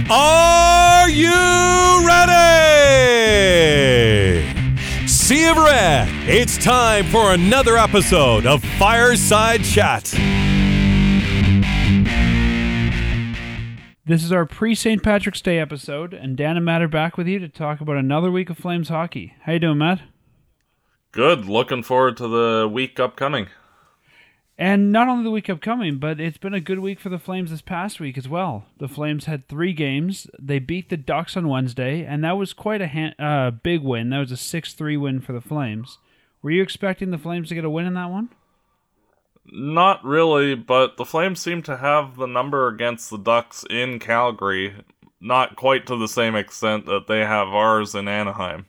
Are you ready? Sea of Red, it's time for another episode of Fireside Chat. This is our pre-St. Patrick's Day episode, and Dan and Matt are back with you to talk about another week of Flames hockey. How you doing, Matt? Good. Looking forward to the week upcoming. And not only the week upcoming, but it's been a good week for the Flames this past week as well. The Flames had 3 games. They beat the Ducks on Wednesday, and that was quite a big win. That was a 6-3 win for the Flames. Were you expecting the Flames to get a win in that one? Not really, but the Flames seem to have the number against the Ducks in Calgary, not quite to the same extent that they have ours in Anaheim.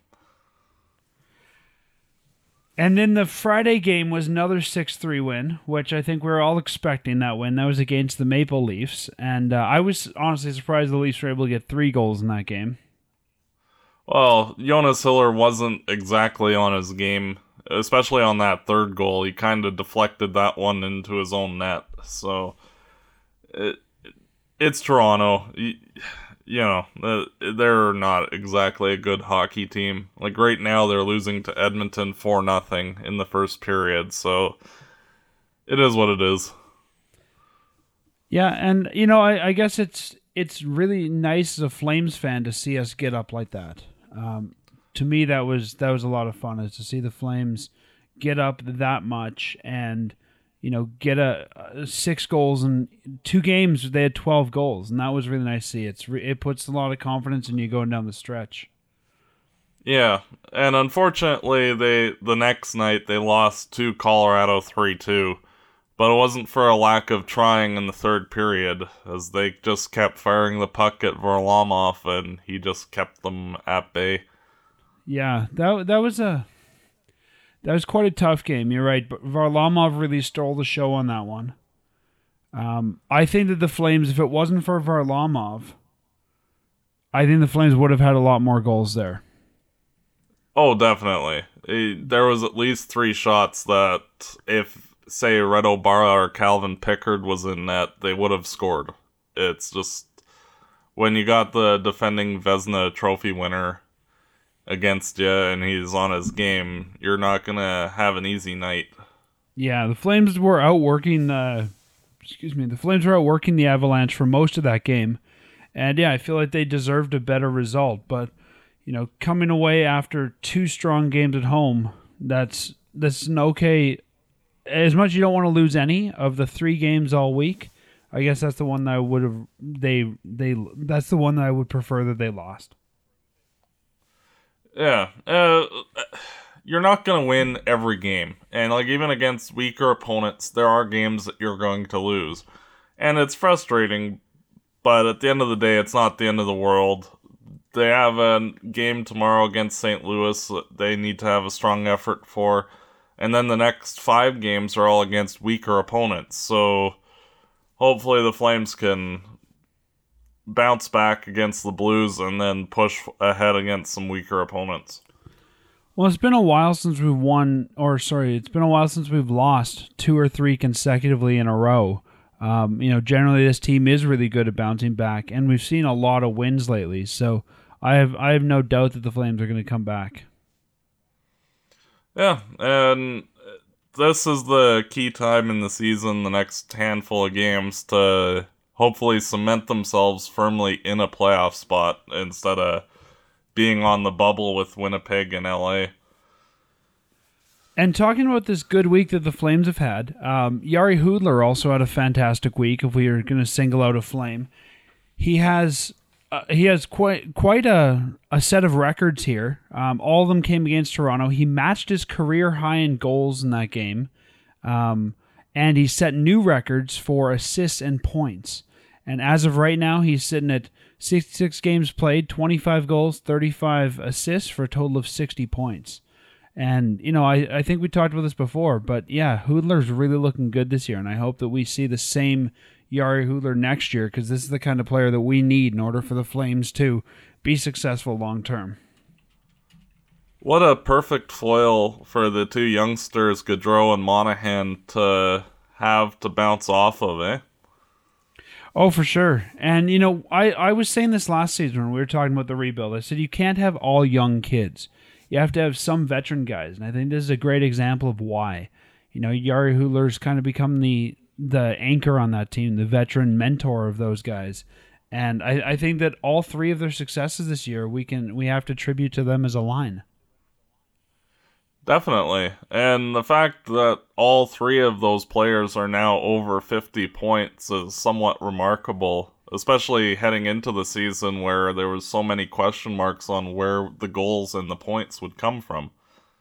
And then the Friday game was another 6-3 win, which I think we were all expecting that win. That was against the Maple Leafs, and I was honestly surprised the Leafs were able to get 3 goals in that game. Well, Jonas Hiller wasn't exactly on his game, especially on that third goal. He kind of deflected that one into his own net, so it's Toronto. You know, they're not exactly a good hockey team. Like right now, they're losing to Edmonton 4-0 in the first period, so it is what it is. Yeah, and you know, I guess it's really nice as a Flames fan to see us get up like that. To me, that was a lot of fun, is to see the Flames get up that much and, you know, get 6 goals in 2 games. They had 12 goals, and that was really nice to see. It puts a lot of confidence in you going down the stretch. Yeah, and unfortunately, the next night they lost to Colorado 3-2, but it wasn't for a lack of trying in the third period, as they just kept firing the puck at Varlamov, and he just kept them at bay. Yeah, that was quite a tough game. You're right, but Varlamov really stole the show on that one. I think that the Flames, if it wasn't for Varlamov, I think the Flames would have had a lot more goals there. Oh, definitely. There was at least 3 shots that if, say, Red O'Bara or Calvin Pickard was in net, they would have scored. It's just, when you got the defending Vezina trophy winner against you and he's on his game, you're not gonna have an easy night. Yeah, the Flames were outworking the Avalanche for most of that game, and yeah, I feel like they deserved a better result. But you know, coming away after 2 strong games at home, that's an okay. As much as you don't want to lose any of the 3 games all week, I guess that's the one that I would have that's the one that I would prefer that they lost. Yeah, you're not going to win every game. And like even against weaker opponents, there are games that you're going to lose. And it's frustrating, but at the end of the day, it's not the end of the world. They have a game tomorrow against St. Louis that they need to have a strong effort for. And then the next 5 games are all against weaker opponents. So hopefully the Flames can bounce back against the Blues and then push ahead against some weaker opponents. Well, it's been a while since we've lost 2 or 3 consecutively in a row. Generally this team is really good at bouncing back, and we've seen a lot of wins lately. So I have no doubt that the Flames are going to come back. Yeah, and this is the key time in the season, the next handful of games, to hopefully cement themselves firmly in a playoff spot instead of being on the bubble with Winnipeg and LA. And talking about this good week that the Flames have had, Jari Hudler also had a fantastic week. If we are going to single out a Flame, he has quite a set of records here. All of them came against Toronto. He matched his career high in goals in that game, and he set new records for assists and points. And as of right now, he's sitting at 66 games played, 25 goals, 35 assists for a total of 60 points. And, you know, I think we talked about this before, but yeah, Hudler's really looking good this year, and I hope that we see the same Jari Hudler next year, because this is the kind of player that we need in order for the Flames to be successful long term. What a perfect foil for the 2 youngsters, Gaudreau and Monahan, to have to bounce off of, eh? Oh, for sure. And, I was saying this last season when we were talking about the rebuild. I said you can't have all young kids. You have to have some veteran guys. And I think this is a great example of why. Jari Hudler's kind of become the anchor on that team, the veteran mentor of those guys. And I think that all three of their successes this year, we have to attribute to them as a line. Definitely. And the fact that all three of those players are now over 50 points is somewhat remarkable, especially heading into the season where there was so many question marks on where the goals and the points would come from.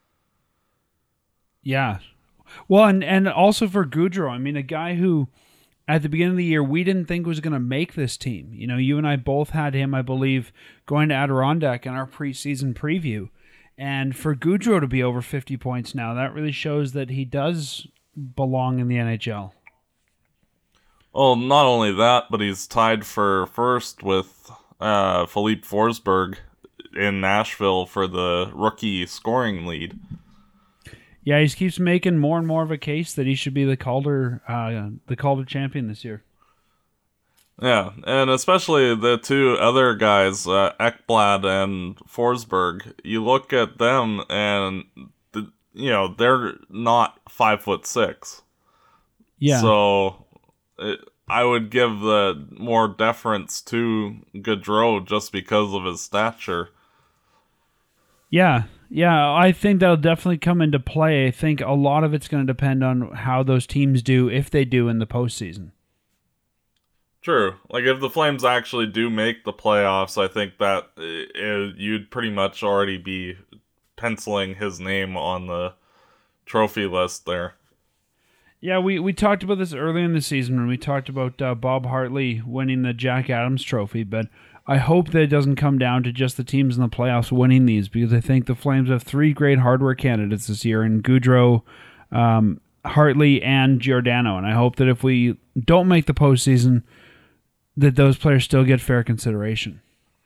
Yeah. Well, and also for Gaudreau, I mean, a guy who at the beginning of the year we didn't think was going to make this team. You and I both had him, I believe, going to Adirondack in our preseason preview. And for Gaudreau to be over 50 points now, that really shows that he does belong in the NHL. Well, not only that, but he's tied for first with Philippe Forsberg in Nashville for the rookie scoring lead. Yeah, he keeps making more and more of a case that he should be the Calder champion this year. Yeah, and especially the two other guys, Ekblad and Forsberg. You look at them, and they're not 5'6". Yeah. So I would give the more deference to Gaudreau just because of his stature. Yeah, I think that'll definitely come into play. I think a lot of it's going to depend on how those teams do, if they do, in the postseason. True. Like, if the Flames actually do make the playoffs, I think that you'd pretty much already be penciling his name on the trophy list there. Yeah, we talked about this earlier in the season when we talked about Bob Hartley winning the Jack Adams Trophy, but I hope that it doesn't come down to just the teams in the playoffs winning these, because I think the Flames have three great hardware candidates this year in Gaudreau, Hartley, and Giordano, and I hope that if we don't make the postseason, that those players still get fair consideration.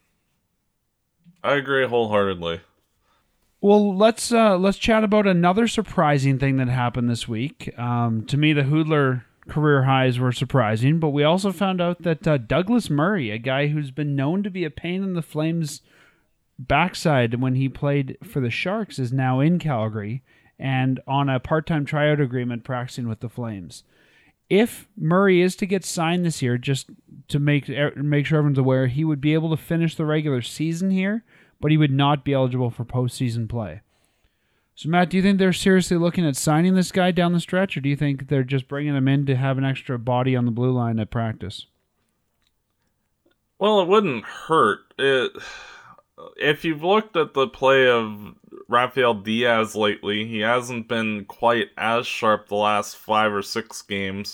I agree wholeheartedly. Well, let's chat about another surprising thing that happened this week. To me, the Hudler career highs were surprising, but we also found out that Douglas Murray, a guy who's been known to be a pain in the Flames' backside when he played for the Sharks, is now in Calgary and on a part-time tryout agreement practicing with the Flames. If Murray is to get signed this year, just to make sure everyone's aware, he would be able to finish the regular season here, but he would not be eligible for postseason play. So, Matt, do you think they're seriously looking at signing this guy down the stretch, or do you think they're just bringing him in to have an extra body on the blue line at practice? Well, it wouldn't hurt. If you've looked at the play of Rafael Diaz lately, he hasn't been quite as sharp the last 5 or 6 games.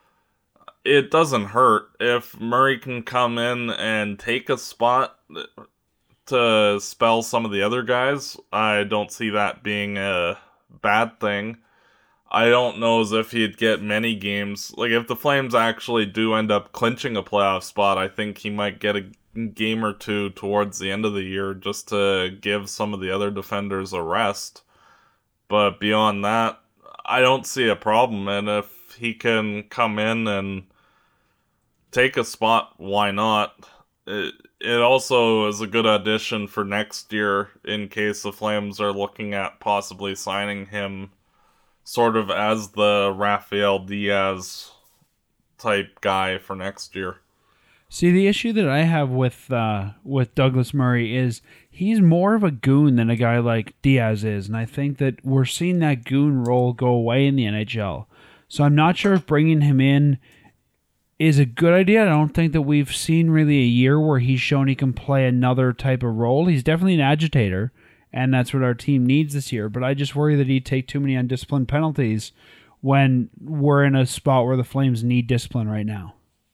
It doesn't hurt if Murray can come in and take a spot to spell some of the other guys. I don't see that being a bad thing. I don't know as if he'd get many games. Like, if the Flames actually do end up clinching a playoff spot, I think he might get a game or two towards the end of the year just to give some of the other defenders a rest. But beyond that, I don't see a problem. And if he can come in and take a spot, why not? It also is a good addition for next year in case the Flames are looking at possibly signing him sort of as the Rafael Diaz type guy for next year. See, the issue that I have with Douglas Murray is he's more of a goon than a guy like Diaz is, and I think that we're seeing that goon role go away in the NHL. So I'm not sure if bringing him in is a good idea. I don't think that we've seen really a year where he's shown he can play another type of role. He's definitely an agitator, and that's what our team needs this year, but I just worry that he'd take too many undisciplined penalties when we're in a spot where the Flames need discipline right now.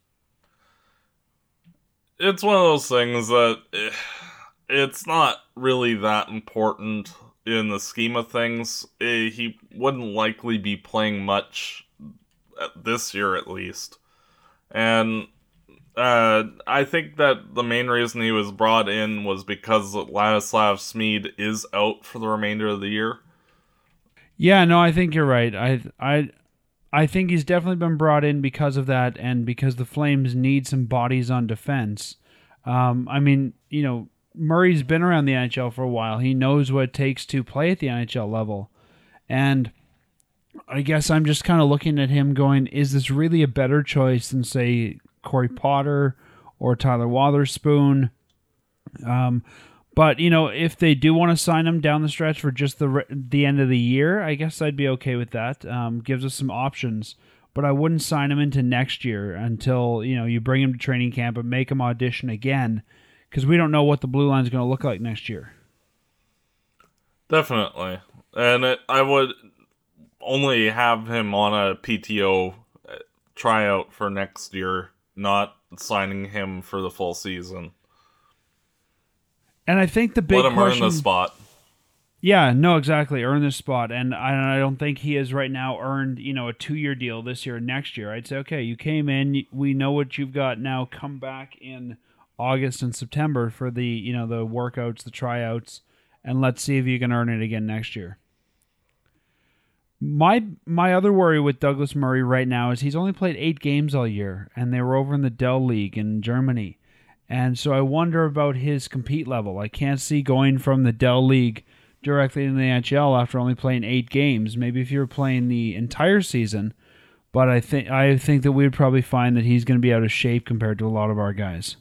It's one of those things that it's not really that important in the scheme of things. He wouldn't likely be playing much this year at least. And I think that the main reason he was brought in was because Ladislav Smid is out for the remainder of the year. Yeah, no, I think you're right. I I think he's definitely been brought in because of that, and because the Flames need some bodies on defense. I mean, Murray's been around the NHL for a while. He knows what it takes to play at the NHL level. And I guess I'm just kind of looking at him going, is this really a better choice than, say, Corey Potter or Tyler Wotherspoon? But, if they do want to sign him down the stretch for just the end of the year, I guess I'd be okay with that. Gives us some options. But I wouldn't sign him into next year until, you bring him to training camp and make him audition again, because we don't know what the blue line is going to look like next year. Definitely. And I would only have him on a PTO tryout for next year, not signing him for the full season. And I think the big question... Let him earn the spot. Yeah, no, exactly. Earn the spot. And I don't think he has right now earned, a 2-year deal this year and next year. I'd say, okay, you came in, we know what you've got now. Come back in August and September for the, the workouts, the tryouts, and let's see if you can earn it again next year. My other worry with Douglas Murray right now is he's only played 8 games all year, and they were over in the Dell League in Germany. And so I wonder about his compete level. I can't see going from the Dell League directly in the NHL after only playing 8 games. Maybe if you were playing the entire season, but I think that we would probably find that he's going to be out of shape compared to a lot of our guys.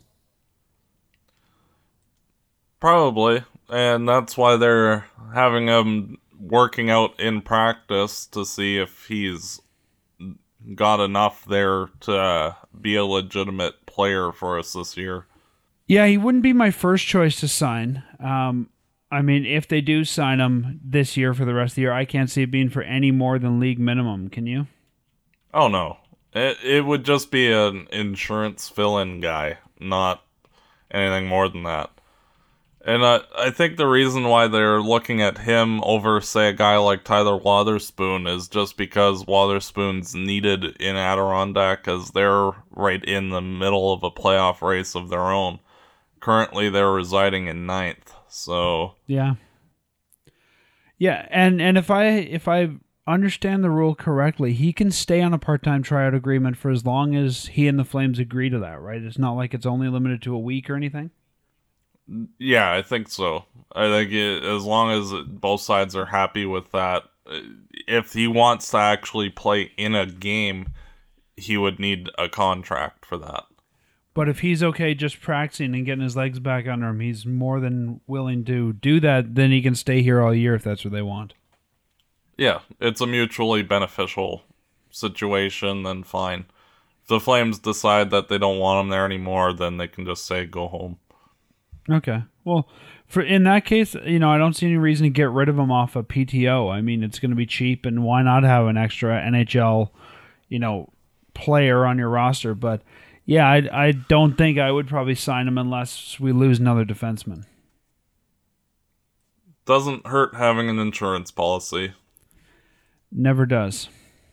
Probably, and that's why they're having him working out in practice to see if he's got enough there to be a legitimate player for us this year. Yeah, he wouldn't be my first choice to sign. I mean, if they do sign him this year for the rest of the year, I can't see it being for any more than league minimum. Can you? Oh, no. It would just be an insurance fill-in guy, not anything more than that. And I think the reason why they're looking at him over, say, a guy like Tyler Wotherspoon is just because Wotherspoon's needed in Adirondack, as they're right in the middle of a playoff race of their own. Currently, they're residing in 9th, so... Yeah. Yeah, and if I understand the rule correctly, he can stay on a part-time tryout agreement for as long as he and the Flames agree to that, right? It's not like it's only limited to a week or anything? Yeah, I think so. I think as long as both sides are happy with that, if he wants to actually play in a game, he would need a contract for that. But if he's okay just practicing and getting his legs back under him, he's more than willing to do that, then he can stay here all year if that's what they want. Yeah, it's a mutually beneficial situation, then fine. If the Flames decide that they don't want him there anymore, then they can just say, go home. Okay. Well, in that case, I don't see any reason to get rid of him off a PTO. I mean, it's going to be cheap, and why not have an extra NHL, player on your roster? But yeah, I don't think I would probably sign him unless we lose another defenseman. Doesn't hurt having an insurance policy. Never does.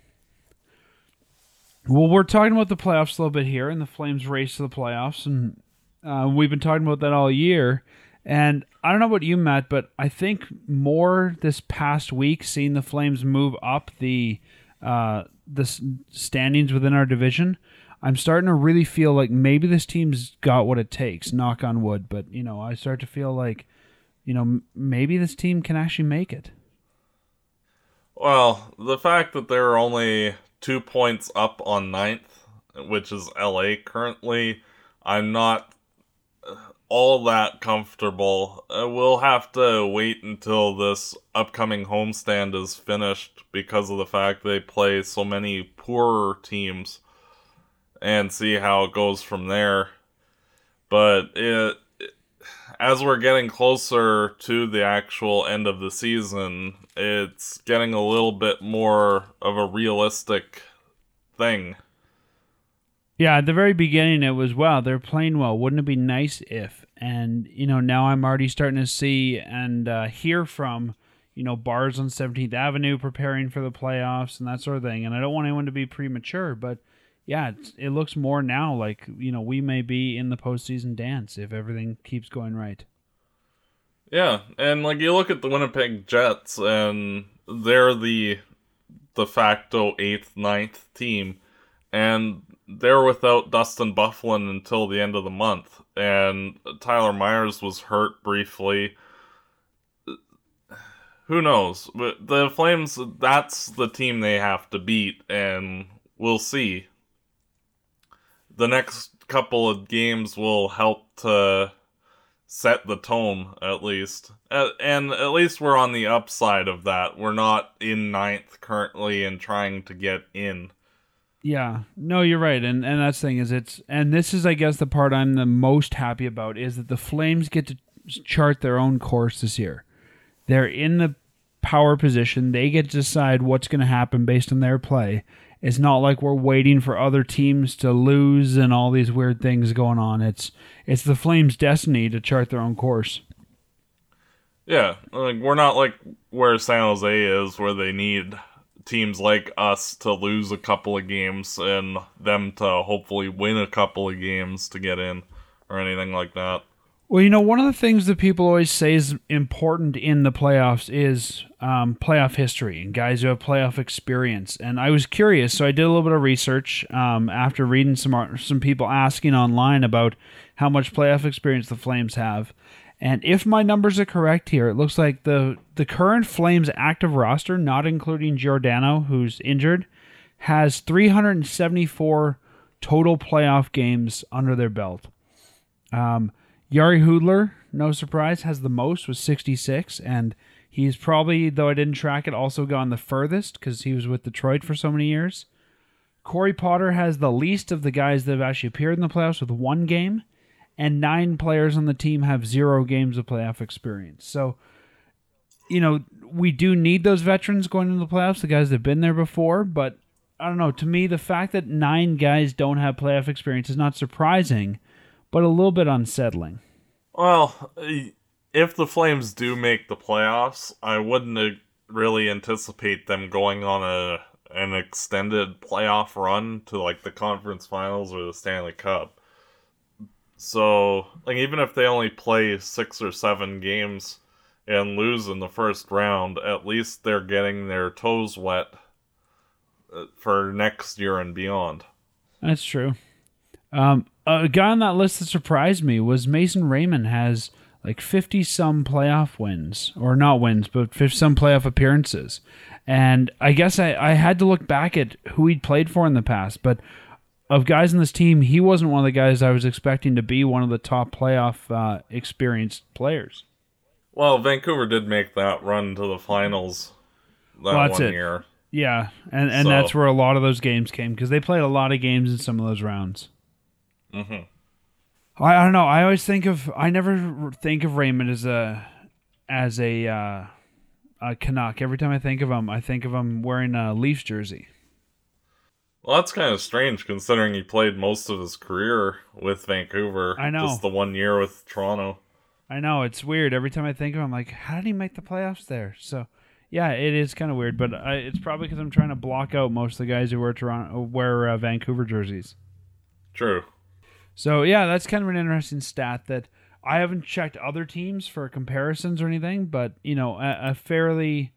Well, we're talking about the playoffs a little bit here, and the Flames race to the playoffs, and we've been talking about that all year. And I don't know about you, Matt, but I think more this past week, seeing the Flames move up the standings within our division, I'm starting to really feel like maybe this team's got what it takes, knock on wood. But, I start to feel like, maybe this team can actually make it. Well, the fact that they're only 2 points up on 9th, which is LA currently, I'm not all that comfortable. We'll have to wait until this upcoming homestand is finished because of the fact they play so many poorer teams and see how it goes from there. But as we're getting closer to the actual end of the season, it's getting a little bit more of a realistic thing. Yeah, at the very beginning it was, wow, they're playing well. Wouldn't it be nice if? And, now I'm already starting to see and hear from, bars on 17th Avenue preparing for the playoffs and that sort of thing. And I don't want anyone to be premature, but yeah, it looks more now like, we may be in the postseason dance if everything keeps going right. Yeah, and you look at the Winnipeg Jets, and they're the de facto 8th, ninth team, and they're without Dustin Byfuglien until the end of the month, and Tyler Myers was hurt briefly. Who knows? But the Flames, that's the team they have to beat, and we'll see. The next couple of games will help to set the tone, at least. And at least we're on the upside of that. We're not in ninth currently and trying to get in. Yeah, no, you're right, and that's the thing is and this is, I guess, the part I'm the most happy about is that the Flames get to chart their own course this year. They're in the power position. They get to decide what's going to happen based on their play. It's not like we're waiting for other teams to lose and all these weird things going on. It's the Flames' destiny to chart their own course. Yeah, like we're not like where San Jose is, where they need teams like us to lose a couple of games and them to hopefully win a couple of games to get in or anything like that. Well, one of the things that people always say is important in the playoffs is playoff history and guys who have playoff experience. And I was curious, so I did a little bit of research after reading some people asking online about how much playoff experience the Flames have. And if my numbers are correct here, it looks like the current Flames active roster, not including Giordano, who's injured, has 374 total playoff games under their belt. Jari Hudler, no surprise, has the most with 66, and he's probably, though I didn't track it, also gone the furthest because he was with Detroit for so many years. Corey Potter has the least of the guys that have actually appeared in the playoffs with 1 game, and 9 players on the team have 0 games of playoff experience. So, we do need those veterans going into the playoffs, the guys that have been there before, but I don't know, to me, the fact that 9 guys don't have playoff experience is not surprising, but a little bit unsettling. Well, if the Flames do make the playoffs, I wouldn't really anticipate them going on an extended playoff run to like the conference finals or the Stanley Cup. So, like, even if they only play 6 or 7 games and lose in the first round, at least they're getting their toes wet for next year and beyond. That's true. A guy on that list that surprised me was Mason Raymond has like 50-some playoff wins. Or not wins, but 50-some playoff appearances. And I guess I had to look back at who he'd played for in the past, but of guys in this team, he wasn't one of the guys I was expecting to be one of the top playoff experienced players. Well, Vancouver did make that run to the finals that one year. Yeah, and that's where a lot of those games came, because they played a lot of games in some of those rounds. Mm-hmm. I don't know. I never think of Raymond as a Canuck. Every time I think of him wearing a Leafs jersey. Well, that's kind of strange considering he played most of his career with Vancouver. I know. Just the 1 year with Toronto. I know, it's weird. Every time I think of him, I'm like, how did he make the playoffs there? So, yeah, it is kind of weird, but it's probably because I'm trying to block out most of the guys who wear Vancouver jerseys. True. So, yeah, that's kind of an interesting stat that I haven't checked other teams for comparisons or anything, but, a fairly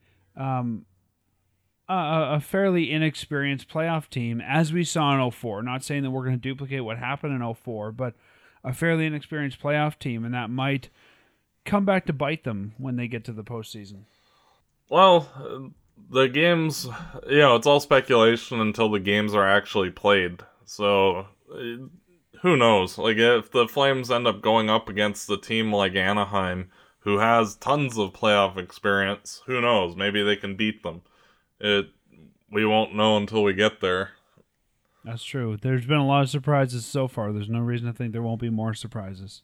inexperienced playoff team, as we saw in 2004. Not saying that we're going to duplicate what happened in 2004, but a fairly inexperienced playoff team, and that might come back to bite them when they get to the postseason. Well, the games, it's all speculation until the games are actually played. So, who knows? Like, if the Flames end up going up against a team like Anaheim, who has tons of playoff experience, who knows? Maybe they can beat them. We won't know until we get there. That's true. There's been a lot of surprises so far. There's no reason to think there won't be more surprises.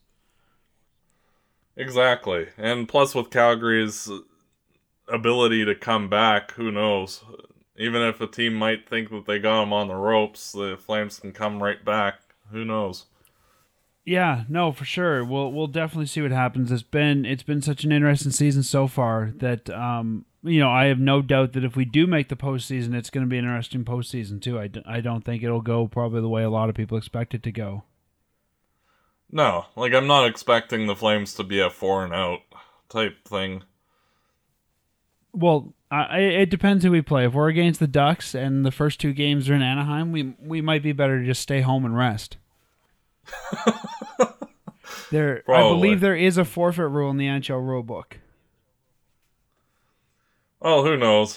Exactly. And plus with Calgary's ability to come back, who knows? Even if a team might think that they got them on the ropes, the Flames can come right back. Who knows? Yeah, no, for sure. We'll definitely see what happens. It's been such an interesting season so far that I have no doubt that if we do make the postseason, it's going to be an interesting postseason too. I don't think it'll go probably the way a lot of people expect it to go. No, I'm not expecting the Flames to be a 4-and-out type thing. Well, it depends who we play. If we're against the Ducks and the first 2 games are in Anaheim, we might be better to just stay home and rest. I believe there is a forfeit rule in the NHL rulebook. Well, who knows?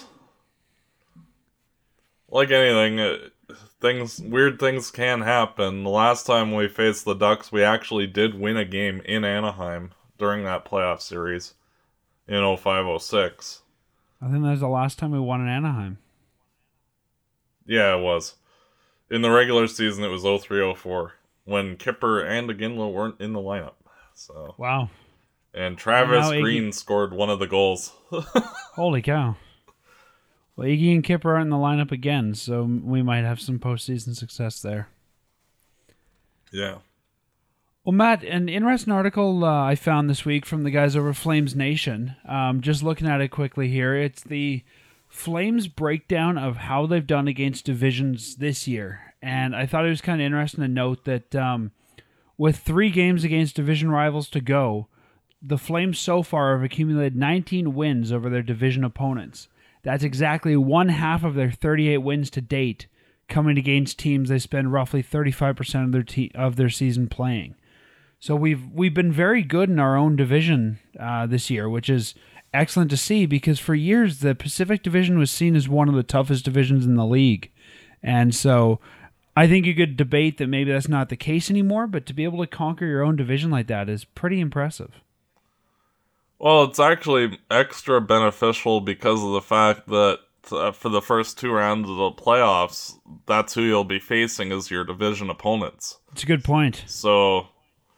Like anything, weird things can happen. The last time we faced the Ducks, we actually did win a game in Anaheim during that playoff series in 05-06. I think that was the last time we won in Anaheim. Yeah, it was. In the regular season, it was 03-04 when Kipper and Iginla weren't in the lineup. So wow. And Travis Green scored one of the goals. Holy cow. Well, Iggy and Kipper aren't in the lineup again, so we might have some postseason success there. Yeah. Well, Matt, an interesting article I found this week from the guys over Flames Nation. Just looking at it quickly here, it's the Flames breakdown of how they've done against divisions this year. And I thought it was kind of interesting to note that with 3 games against division rivals to go, the Flames so far have accumulated 19 wins over their division opponents. That's exactly 1/2 of their 38 wins to date, coming against teams they spend roughly 35% of their season playing. So we've been very good in our own division this year, which is excellent to see because for years the Pacific Division was seen as one of the toughest divisions in the league. And so I think you could debate that maybe that's not the case anymore, but to be able to conquer your own division like that is pretty impressive. Well, it's actually extra beneficial because of the fact that for the first 2 rounds of the playoffs, that's who you'll be facing as your division opponents. It's a good point. So,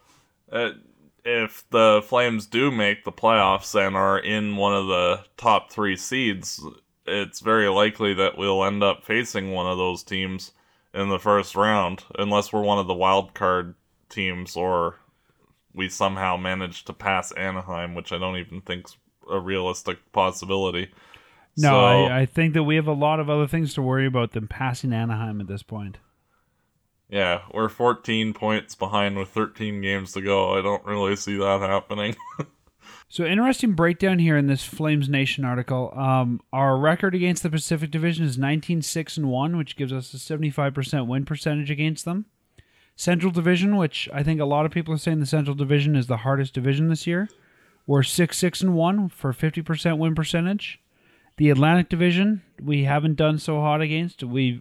if the Flames do make the playoffs and are in one of the top 3 seeds, it's very likely that we'll end up facing one of those teams in the first round, unless we're one of the wild card teams or we somehow manage to pass Anaheim, which I don't even think's a realistic possibility. No, so, I think that we have a lot of other things to worry about than passing Anaheim at this point. Yeah, we're 14 points behind with 13 games to go. I don't really see that happening. So interesting breakdown here in this Flames Nation article. Our record against the Pacific Division is 19-6-1, which gives us a 75% win percentage against them. Central Division, which I think a lot of people are saying the Central Division is the hardest division this year. We're 6-6-1 for 50% win percentage. The Atlantic Division, we haven't done so hot against. We're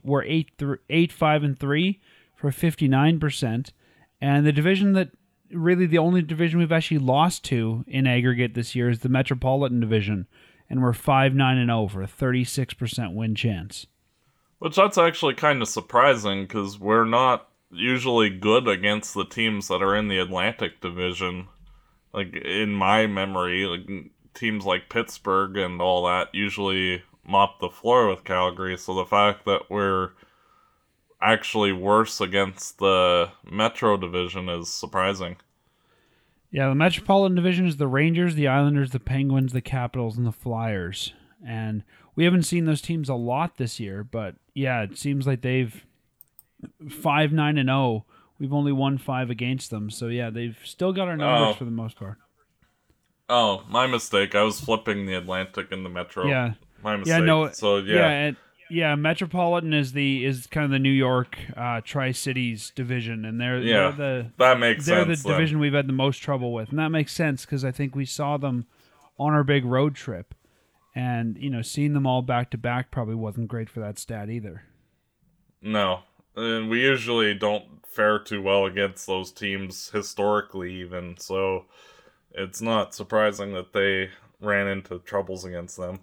8-5-3 for 59%. And the division that really the only division we've actually lost to in aggregate this year is the Metropolitan Division. And we're 5-9-0 for a 36% win chance. Which that's actually kind of surprising because we're not usually good against the teams that are in the Atlantic Division. Like, in my memory, like, teams like Pittsburgh and all that usually mop the floor with Calgary, so the fact that we're actually worse against the Metro Division is surprising. Yeah, the Metropolitan Division is the Rangers, the Islanders, the Penguins, the Capitals, and the Flyers. And we haven't seen those teams a lot this year, but yeah, it seems like they've 5-9-0. We've only won 5 against them. So yeah, they've still got our numbers for the most part. Oh, my mistake. I was flipping the Atlantic and the Metro. Yeah. My mistake. Yeah, no. So yeah. Metropolitan is kind of the New York Tri-Cities division, and that makes they're sense. the division we've had the most trouble with, and that makes sense because I think we saw them on our big road trip, and seeing them all back to back probably wasn't great for that stat either. No. And we usually don't fare too well against those teams historically even, so it's not surprising that they ran into troubles against them.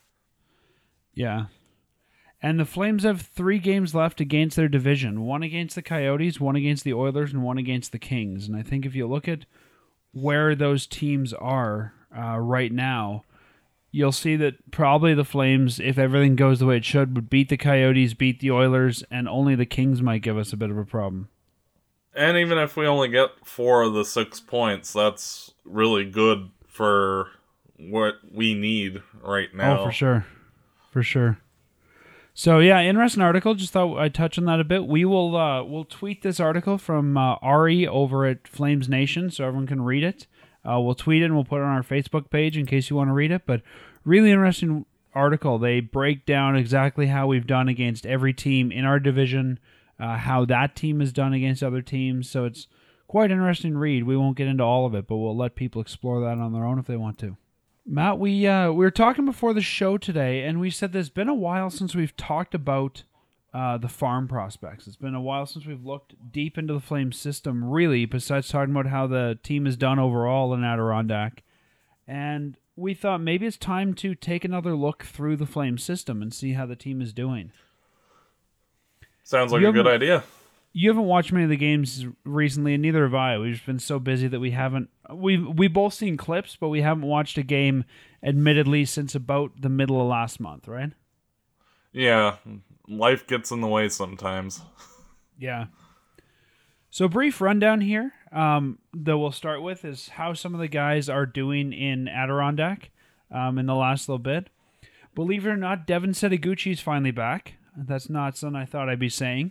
Yeah. And the Flames have 3 games left against their division. 1 against the Coyotes, 1 against the Oilers, and 1 against the Kings. And I think if you look at where those teams are right now, you'll see that probably the Flames, if everything goes the way it should, would beat the Coyotes, beat the Oilers, and only the Kings might give us a bit of a problem. And even if we only get 4 of the 6 points, that's really good for what we need right now. Oh, for sure. For sure. So, yeah, interesting article. Just thought I'd touch on that a bit. We'll tweet this article from Ari over at Flames Nation so everyone can read it. We'll tweet it and we'll put it on our Facebook page in case you want to read it. But really interesting article. They break down exactly how we've done against every team in our division, how that team has done against other teams. So it's quite an interesting read. We won't get into all of it, but we'll let people explore that on their own if they want to. Matt, we were talking before the show today, and we said there's been a while since we've talked about the farm prospects. It's been a while since we've looked deep into the Flames system, really, besides talking about how the team has done overall in Adirondack. And we thought maybe it's time to take another look through the Flames system and see how the team is doing. Sounds like a good idea. You haven't watched many of the games recently, and neither have I. We've just been so busy that we haven't. We've both seen clips, but we haven't watched a game, admittedly, since about the middle of last month, right? Yeah, life gets in the way sometimes. Yeah. So brief rundown here that we'll start with is how some of the guys are doing in Adirondack in the last little bit. Believe it or not, Devin Setaguchi is finally back. That's not something I thought I'd be saying.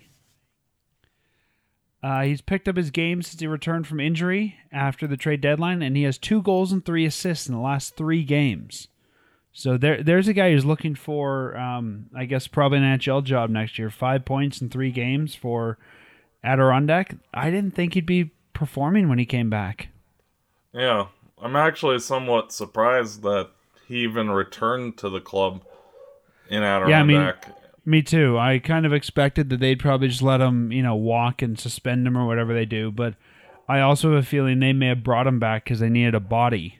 He's picked up his game since he returned from injury after the trade deadline, and he has 2 goals and 3 assists in the last 3 games. So there's a guy who's looking for, I guess, probably an NHL job next year. 5 points in 3 games for Adirondack. I didn't think he'd be performing when he came back. Yeah, I'm actually somewhat surprised that he even returned to the club in Adirondack. Yeah, I mean, me too. I kind of expected that they'd probably just let him, walk and suspend him or whatever they do. But I also have a feeling they may have brought him back because they needed a body.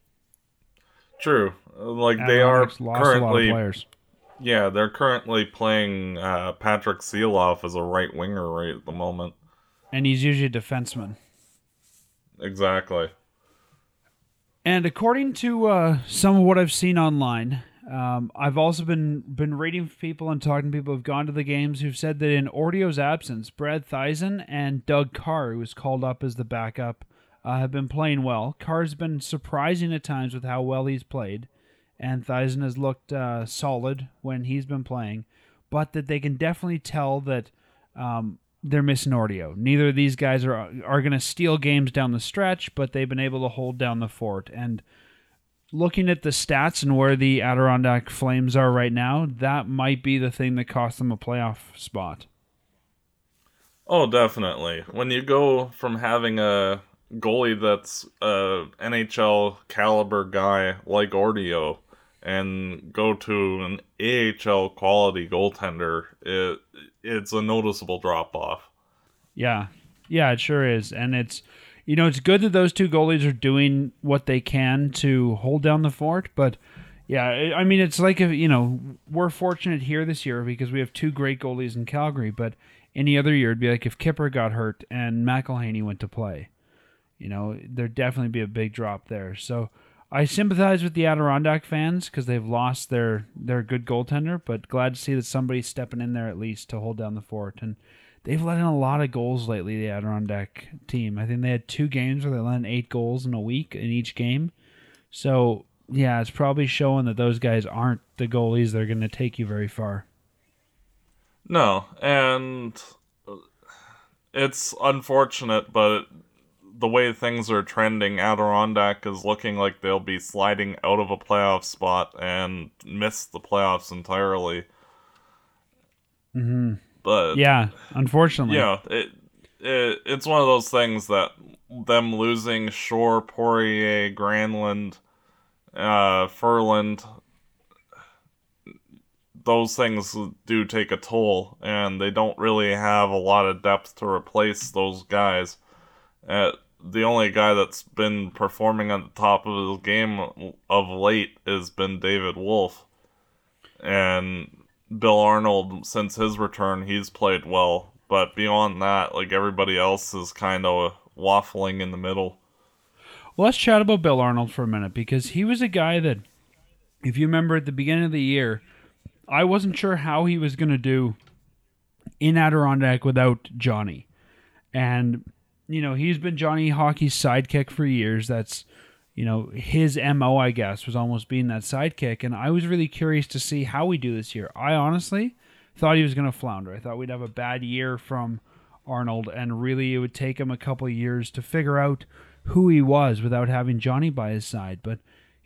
True. Like they are lost currently, a lot of players. Yeah, they're currently playing Patrick Seeloff as a right winger right at the moment. And he's usually a defenseman. Exactly. And according to some of what I've seen online, I've also been reading people and talking to people who've gone to the games who've said that in Ordio's absence, Brad Thiessen and Doug Carr, who was called up as the backup, have been playing well. Carr's been surprising at times with how well he's played, and Thiessen has looked solid when he's been playing, but that they can definitely tell that they're missing Ordio. Neither of these guys are going to steal games down the stretch, but they've been able to hold down the fort. And looking at the stats and where the Adirondack Flames are right now, that might be the thing that cost them a playoff spot. Oh, definitely. When you go from having a goalie that's a NHL caliber guy like Ordio and go to an AHL quality goaltender, it's a noticeable drop off. Yeah, it sure is. And it's good that those 2 goalies are doing what they can to hold down the fort. But yeah, I mean, it's like, we're fortunate here this year because we have 2 great goalies in Calgary. But any other year, it'd be like if Kipper got hurt and McElhaney went to play. There'd definitely be a big drop there. So I sympathize with the Adirondack fans because they've lost their good goaltender, but glad to see that somebody's stepping in there at least to hold down the fort. And they've let in a lot of goals lately, the Adirondack team. I think they had 2 games where they let in 8 goals in a week in each game. So, yeah, it's probably showing that those guys aren't the goalies that are going to take you very far. No, and it's unfortunate, but the way things are trending, Adirondack is looking like they'll be sliding out of a playoff spot and miss the playoffs entirely. Mm-hmm. But yeah, unfortunately. Yeah, it's one of those things that them losing Shore, Poirier, Granlund, Furland, those things do take a toll, and they don't really have a lot of depth to replace those guys. The only guy that's been performing at the top of his game of late has been David Wolf. And Bill Arnold, since his return, he's played well. But beyond that, like, everybody else is kind of waffling in the middle. Well, let's chat about Bill Arnold for a minute, because he was a guy that, if you remember at the beginning of the year, I wasn't sure how he was going to do in Adirondack without Johnny. And he's been Johnny Hockey's sidekick for years. That's, his MO, I guess, was almost being that sidekick. And I was really curious to see how we do this year. I honestly thought he was going to flounder. I thought we'd have a bad year from Arnold, and really it would take him a couple of years to figure out who he was without having Johnny by his side. But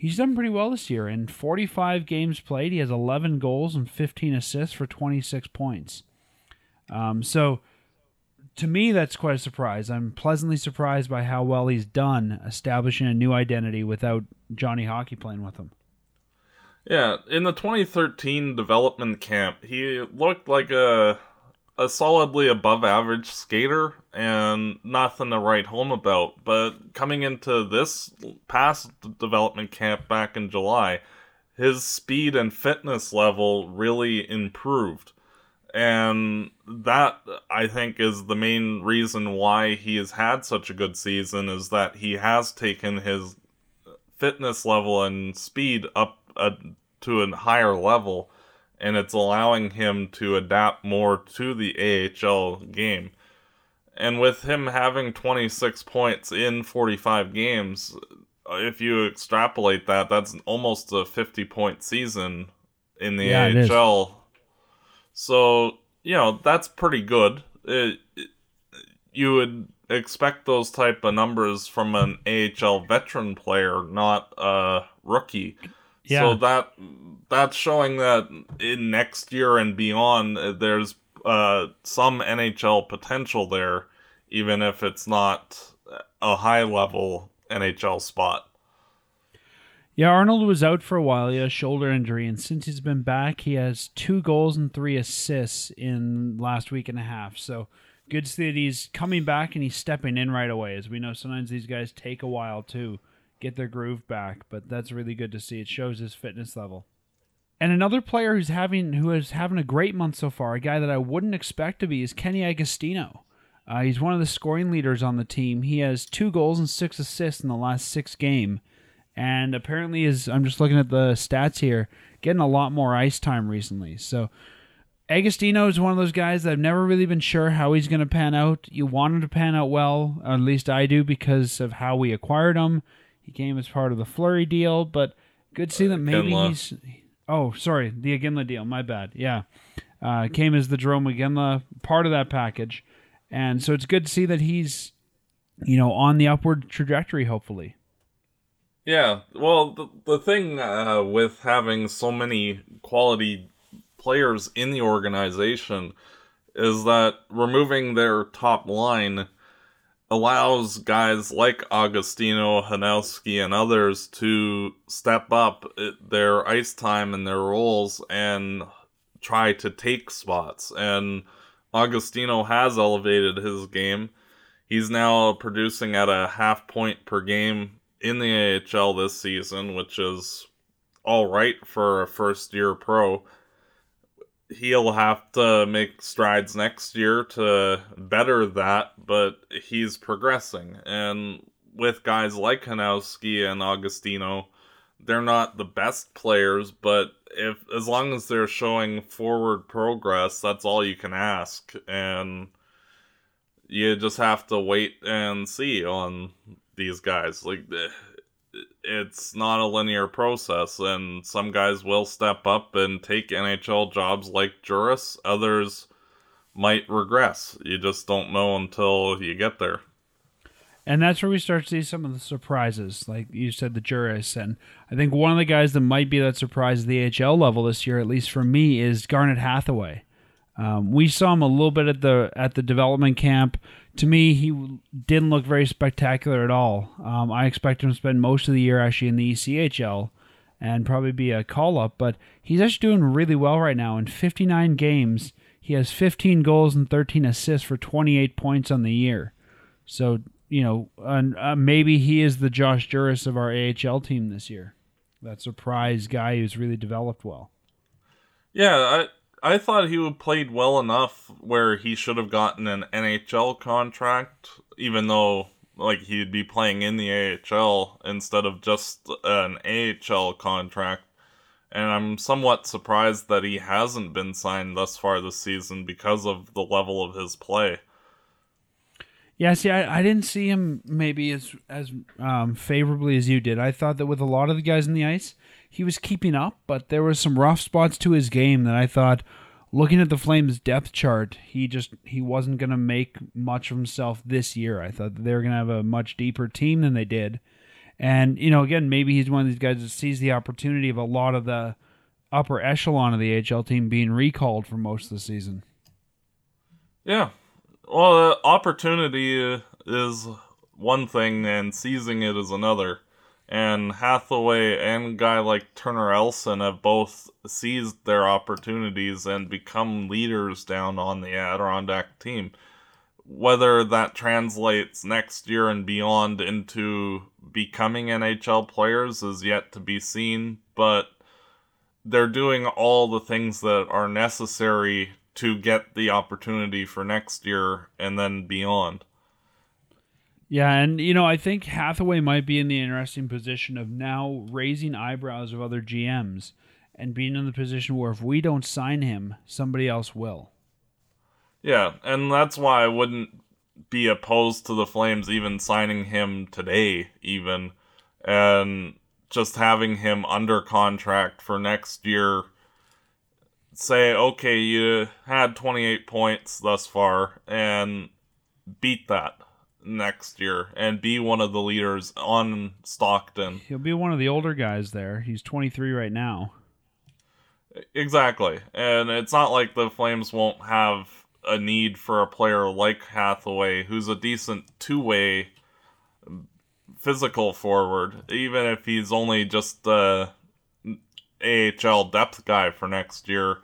he's done pretty well this year. In 45 games played, he has 11 goals and 15 assists for 26 points. So, to me, that's quite a surprise. I'm pleasantly surprised by how well he's done establishing a new identity without Johnny Hockey playing with him. Yeah, in the 2013 development camp, he looked like a solidly above average skater and nothing to write home about. But coming into this past development camp back in July, his speed and fitness level really improved. And that, I think, is the main reason why he has had such a good season, is that he has taken his fitness level and speed up to a higher level, and it's allowing him to adapt more to the AHL game. And with him having 26 points in 45 games, if you extrapolate that, that's almost a 50-point season in the AHL. So, that's pretty good. You would expect those type of numbers from an AHL veteran player, not a rookie. Yeah. So that's showing that in next year and beyond, there's some NHL potential there, even if it's not a high-level NHL spot. Yeah, Arnold was out for a while. He had a shoulder injury, and since he's been back, he has 2 goals and 3 assists in last week and a half. So good to see that he's coming back and he's stepping in right away. As we know, sometimes these guys take a while to get their groove back, but that's really good to see. It shows his fitness level. And another player who is having a great month so far, a guy that I wouldn't expect to be, is Kenny Agostino. He's one of the scoring leaders on the team. He has 2 goals and 6 assists in the last 6 games. And apparently I'm just looking at the stats here, getting a lot more ice time recently. So Agostino is one of those guys that I've never really been sure how he's going to pan out. You want him to pan out well, or at least I do, because of how we acquired him. He came as part of the Fleury deal, but good to see that maybe he's... Oh, sorry, the Iginla deal, my bad. Yeah, came as the Jerome Iginla, part of that package. And so it's good to see that he's, on the upward trajectory, hopefully. Yeah, well, the thing with having so many quality players in the organization is that removing their top line allows guys like Agostino, Hanowski, and others to step up their ice time and their roles and try to take spots. And Agostino has elevated his game. He's now producing at a 0.5 point per game in the AHL this season, which is all right for a first-year pro. He'll have to make strides next year to better that, but he's progressing. And with guys like Hanowski and Agostino, they're not the best players, but as long as they're showing forward progress, that's all you can ask. And you just have to wait and see on these guys. Like, it's not a linear process, and some guys will step up and take NHL jobs like Juris. Others might regress. You just don't know until you get there. And that's where we start to see some of the surprises, like you said, the Juris. And I think one of the guys that might be that surprise at the AHL level this year, at least for me, is Garnet Hathaway. We saw him a little bit at the development camp. To me, he didn't look very spectacular at all. I expect him to spend most of the year actually in the ECHL and probably be a call-up, but he's actually doing really well right now. In 59 games, he has 15 goals and 13 assists for 28 points on the year. So, maybe he is the Josh Juris of our AHL team this year. That surprise guy who's really developed well. Yeah, I thought he played well enough where he should have gotten an NHL contract, even though he'd be playing in the AHL instead of just an AHL contract. And I'm somewhat surprised that he hasn't been signed thus far this season because of the level of his play. Yeah, see, I didn't see him maybe as favorably as you did. I thought that with a lot of the guys in the ice, he was keeping up, but there were some rough spots to his game that I thought, looking at the Flames depth chart, he wasn't going to make much of himself this year. I thought that they were going to have a much deeper team than they did. And, again, maybe he's one of these guys that sees the opportunity of a lot of the upper echelon of the AHL team being recalled for most of the season. Yeah. Well, opportunity is one thing, and seizing it is another. And Hathaway and a guy like Turner Elson have both seized their opportunities and become leaders down on the Adirondack team. Whether that translates next year and beyond into becoming NHL players is yet to be seen, but they're doing all the things that are necessary to get the opportunity for next year and then beyond. Yeah, and I think Hathaway might be in the interesting position of now raising eyebrows of other GMs and being in the position where if we don't sign him, somebody else will. Yeah, and that's why I wouldn't be opposed to the Flames even signing him today, even, and just having him under contract for next year. Say, okay, you had 28 points thus far, and beat that next year, and be one of the leaders on Stockton. He'll be one of the older guys there. He's 23 right now. Exactly, and it's not like the Flames won't have a need for a player like Hathaway, who's a decent two-way physical forward, even if he's only just the AHL depth guy for next year.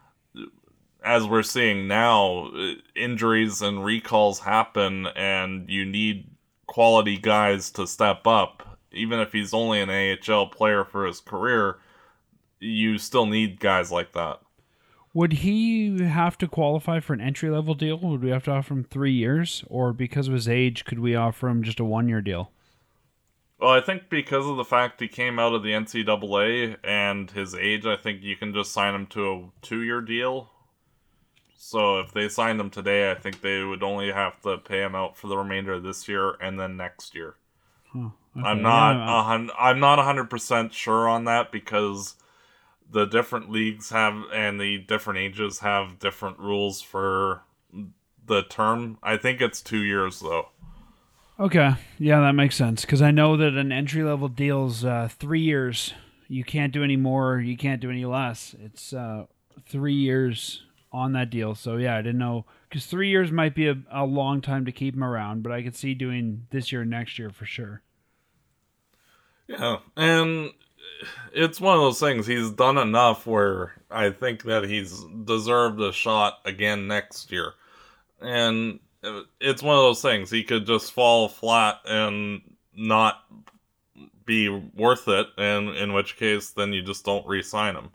As we're seeing now, injuries and recalls happen, and you need quality guys to step up. Even if he's only an AHL player for his career, you still need guys like that. Would he have to qualify for an entry-level deal? Would we have to offer him 3 years? Or because of his age, could we offer him just a 1-year deal? Well, I think because of the fact he came out of the NCAA and his age, I think you can just sign him to a 2-year deal. So if they signed him today, I think they would only have to pay him out for the remainder of this year and then next year. Okay. I'm not 100% sure on that because the different leagues have and the different ages have different rules for the term. I think it's 2 years though. Okay, yeah, that makes sense because I know that an entry-level deal's 3 years. You can't do any more. You can't do any less. It's 3 years on that deal. So yeah, I didn't know because 3 years might be a long time to keep him around, but I could see doing this year, next year for sure. Yeah, and it's one of those things. He's done enough where I think that he's deserved a shot again next year. And it's one of those things. He could just fall flat and not be worth it, and in which case, then you just don't re-sign him.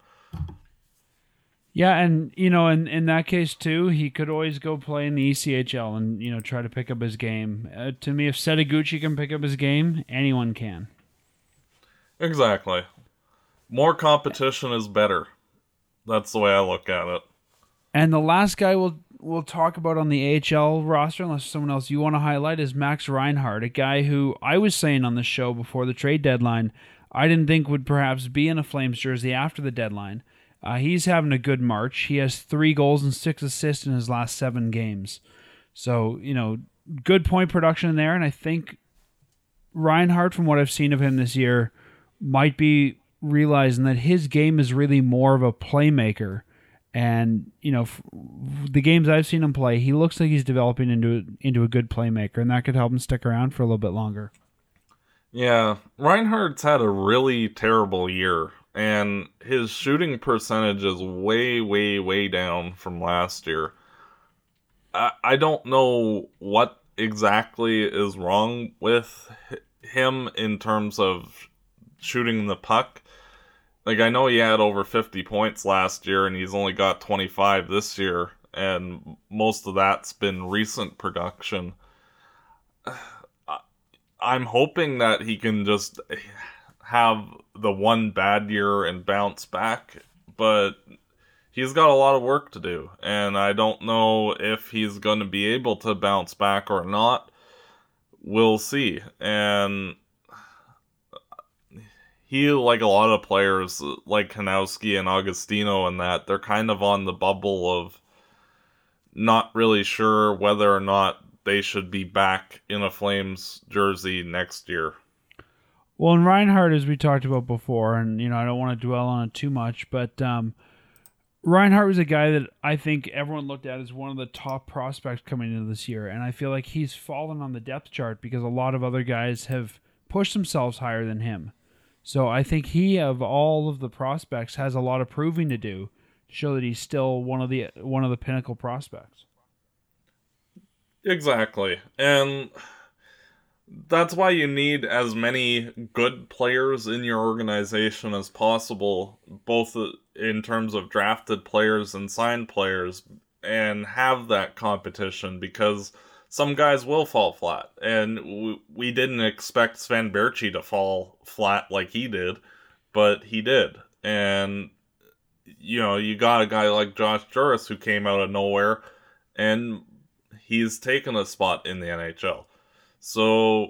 Yeah, and, in that case, too, he could always go play in the ECHL and, try to pick up his game. To me, if Setaguchi can pick up his game, anyone can. Exactly. More competition is better. That's the way I look at it. And the last guy we'll talk about on the AHL roster, unless someone else you want to highlight, is Max Reinhart, a guy who I was saying on the show before the trade deadline I didn't think would perhaps be in a Flames jersey after the deadline. He's having a good March. He has 3 goals and 6 assists in his last 7 games. So, good point production in there, and I think Reinhart, from what I've seen of him this year, might be realizing that his game is really more of a playmaker. And, the games I've seen him play, he looks like he's developing into a good playmaker, and that could help him stick around for a little bit longer. Yeah, Reinhardt's had a really terrible year, and his shooting percentage is way, way, way down from last year. I don't know what exactly is wrong with him in terms of shooting the puck. Like, I know he had over 50 points last year, and he's only got 25 this year, and most of that's been recent production. I'm hoping that he can just have the one bad year and bounce back, but he's got a lot of work to do, and I don't know if he's going to be able to bounce back or not. We'll see. And he, like a lot of players, like Hanowski and Augustino and that, they're kind of on the bubble of not really sure whether or not they should be back in a Flames jersey next year. Well, and Reinhardt, as we talked about before, and I don't want to dwell on it too much, but Reinhardt was a guy that I think everyone looked at as one of the top prospects coming into this year, and I feel like he's fallen on the depth chart because a lot of other guys have pushed themselves higher than him. So I think he, of all of the prospects, has a lot of proving to do to show that he's still one of the pinnacle prospects. Exactly. And that's why you need as many good players in your organization as possible, both in terms of drafted players and signed players, and have that competition, because some guys will fall flat. And we didn't expect Sven Berchi to fall flat like he did, but he did. And, you got a guy like Josh Juris who came out of nowhere, and he's taken a spot in the NHL. So,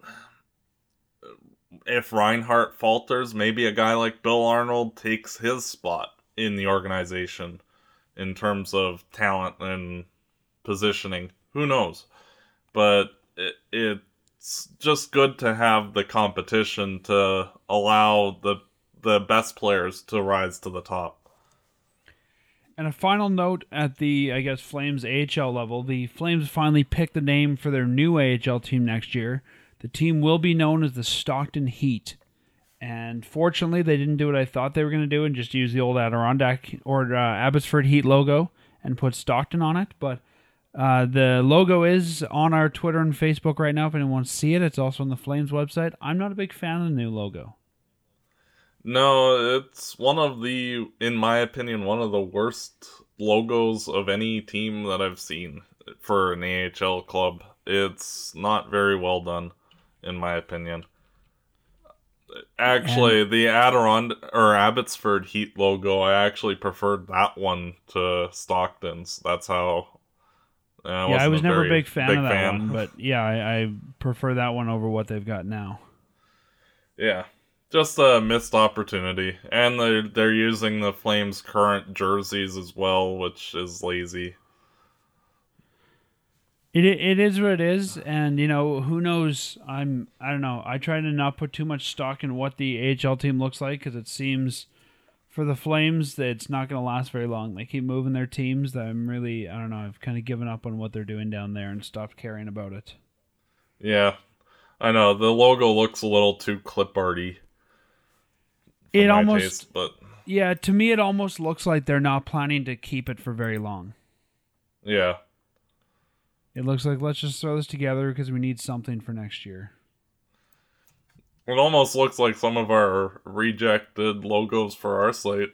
if Reinhardt falters, maybe a guy like Bill Arnold takes his spot in the organization in terms of talent and positioning. Who knows? But it's just good to have the competition to allow the best players to rise to the top. And a final note at the, Flames AHL level, the Flames finally picked the name for their new AHL team next year. The team will be known as the Stockton Heat. And fortunately, they didn't do what I thought they were going to do and just use the old Adirondack or Abbotsford Heat logo and put Stockton on it. But the logo is on our Twitter and Facebook right now if anyone wants to see it. It's also on the Flames website. I'm not a big fan of the new logo. No, it's in my opinion, one of the worst logos of any team that I've seen for an AHL club. It's not very well done, in my opinion. Actually, the Abbotsford Heat logo, I actually preferred that one to Stockton's. That's how... I was never a big fan of that one, but I prefer that one over what they've got now. Yeah. Just a missed opportunity. And they're using the Flames' current jerseys as well, which is lazy. It is what it is, and who knows? I don't know. I try to not put too much stock in what the AHL team looks like, because it seems for the Flames that it's not going to last very long. They keep moving their teams. That I don't know. I've kind of given up on what they're doing down there and stopped caring about it. Yeah, I know the logo looks a little too clip-arty. It almost, taste, but yeah, to me, it almost looks like they're not planning to keep it for very long. Yeah. It looks like, let's just throw this together because we need something for next year. It almost looks like some of our rejected logos for our site.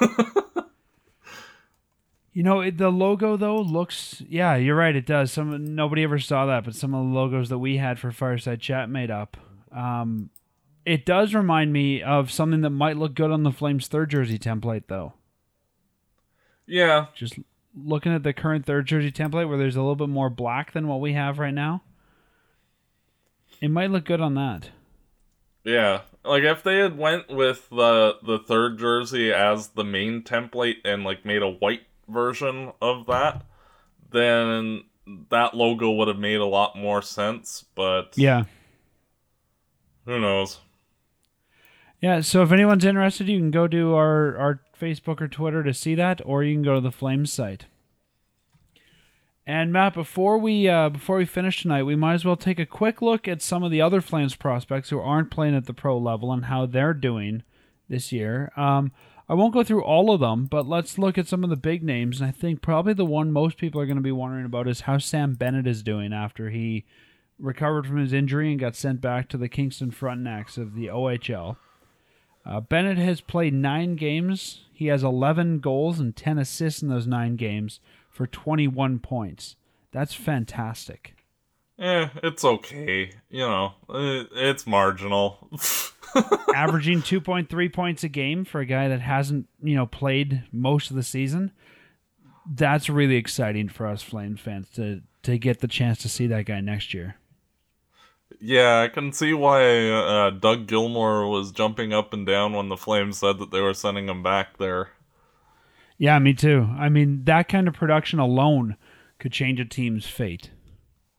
The logo, though, looks... Yeah, you're right, it does. Nobody ever saw that, but some of the logos that we had for Fireside Chat made up. It does remind me of something that might look good on the Flames' third jersey template, though. Yeah. Just looking at the current third jersey template where there's a little bit more black than what we have right now, it might look good on that. Yeah. Like, if they had went with the third jersey as the main template and, made a white version of that, then that logo would have made a lot more sense, but... Yeah. Who knows? Yeah, so if anyone's interested, you can go to our Facebook or Twitter to see that, or you can go to the Flames site. And Matt, before we finish tonight, we might as well take a quick look at some of the other Flames prospects who aren't playing at the pro level and how they're doing this year. I won't go through all of them, but let's look at some of the big names. And I think probably the one most people are going to be wondering about is how Sam Bennett is doing after he recovered from his injury and got sent back to the Kingston Frontenacs of the OHL. Bennett has played 9 games. He has 11 goals and 10 assists in those 9 games for 21 points. That's fantastic. It's okay. It's marginal. Averaging 2.3 points a game for a guy that hasn't, played most of the season. That's really exciting for us Flames fans to get the chance to see that guy next year. Yeah, I can see why Doug Gilmour was jumping up and down when the Flames said that they were sending him back there. Yeah, me too. I mean, that kind of production alone could change a team's fate.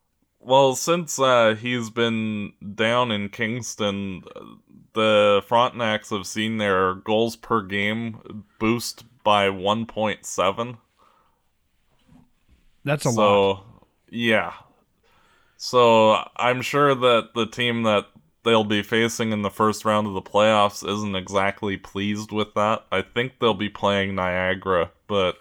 Well, since he's been down in Kingston, the Frontenacs have seen their goals per game boost by 1.7. That's a lot. Yeah. So I'm sure that the team that they'll be facing in the first round of the playoffs isn't exactly pleased with that. I think they'll be playing Niagara, but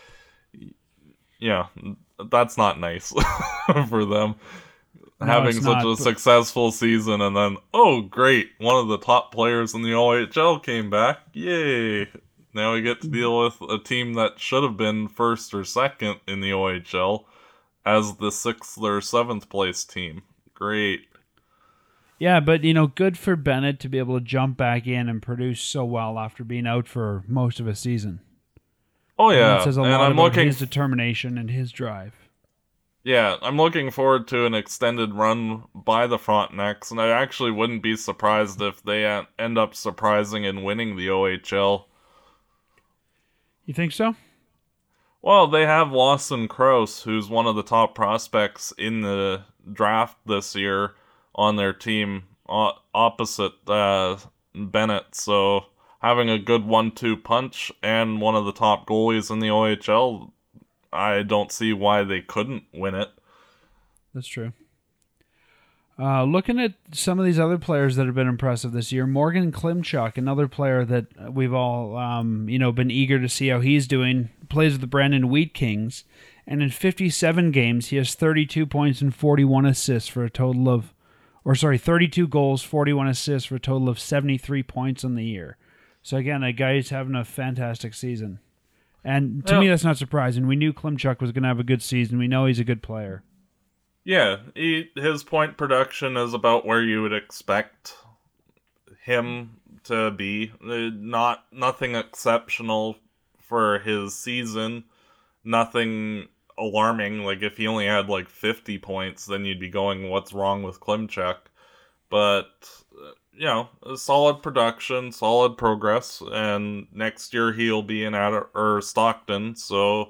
yeah, that's not nice for them. No, Having it's such not, a successful season and then, oh great, one of the top players in the OHL came back. Yay! Now we get to deal with a team that should have been first or second in the OHL as the 6th or 7th place team. Great. Yeah, but good for Bennett to be able to jump back in and produce so well after being out for most of a season. Oh And yeah, that says a and lot I'm about looking. his determination and his drive. Yeah, I'm looking forward to an extended run by the Frontenacs, and I actually wouldn't be surprised if they end up surprising and winning the OHL. You think so? Well, they have Lawson Crouse, who's one of the top prospects in the draft this year, on their team opposite Bennett. So having a good 1-2 punch and one of the top goalies in the OHL, I don't see why they couldn't win it. That's true. Looking at some of these other players that have been impressive this year, Morgan Klimchuk, another player that we've all been eager to see how he's doing, plays with the Brandon Wheat Kings, and in 57 games he has 32 points and 41 assists for a total of, 32 goals, 41 assists for a total of 73 points on the year. So again, a guy who's having a fantastic season. And to me, that's not surprising. We knew Klimchuk was going to have a good season. We know he's a good player. Yeah, his point production is about where you would expect him to be. Nothing exceptional for his season. Nothing alarming. Like, if he only had, 50 points, then you'd be going, what's wrong with Klimchuk? But, a solid production, solid progress, and next year he'll be in Stockton, so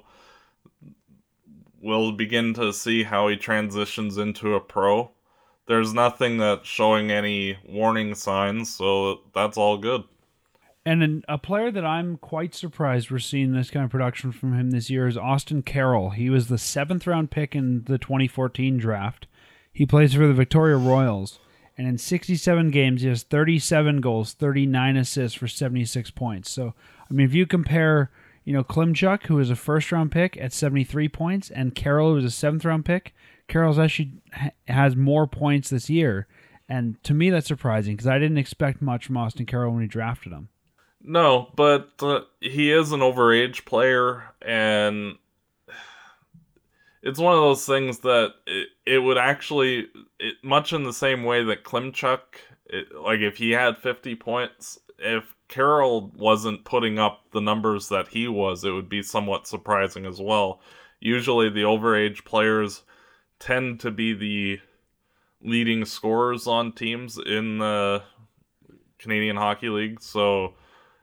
we'll begin to see how he transitions into a pro. There's nothing that's showing any warning signs, so that's all good. And a player that I'm quite surprised we're seeing this kind of production from him this year is Austin Carroll. He was the 7th round pick in the 2014 draft. He plays for the Victoria Royals. And in 67 games, he has 37 goals, 39 assists for 76 points. So, I mean, if you compare, Klimchuk, who was a first-round pick at 73 points, and Carroll, who was a 7th-round pick, Carroll's actually has more points this year. And to me, that's surprising, because I didn't expect much from Austin Carroll when we drafted him. No, but he is an overage player, and it's one of those things that it would actually, much in the same way that Klimchuk, if he had 50 points, if Carroll wasn't putting up the numbers that he was, it would be somewhat surprising as well. Usually the overage players tend to be the leading scorers on teams in the Canadian Hockey League, so